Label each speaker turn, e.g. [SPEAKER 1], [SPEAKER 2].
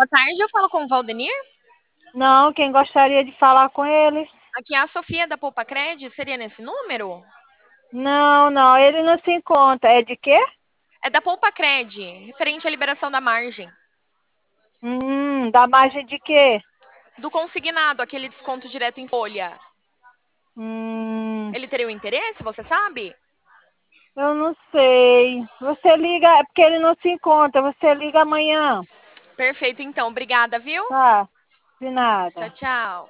[SPEAKER 1] tarde, eu falo com o Valdenir.
[SPEAKER 2] Não, quem gostaria de falar com ele?
[SPEAKER 1] Aqui é a Sofia da Poupa Cred, seria nesse número?
[SPEAKER 2] Não, não, ele não se encontra. É de quê?
[SPEAKER 1] É da Poupa Cred, referente à liberação da margem.
[SPEAKER 2] Da margem de quê?
[SPEAKER 1] Do consignado, aquele desconto direto em folha.
[SPEAKER 2] Hum,
[SPEAKER 1] Ele teria o interesse, você sabe?
[SPEAKER 2] eu não sei. Você liga, é porque ele não se encontra. Você liga amanhã.
[SPEAKER 1] Perfeito, então. Obrigada, viu?
[SPEAKER 2] Tá, de
[SPEAKER 1] Tchau,
[SPEAKER 2] nada.
[SPEAKER 1] tchau.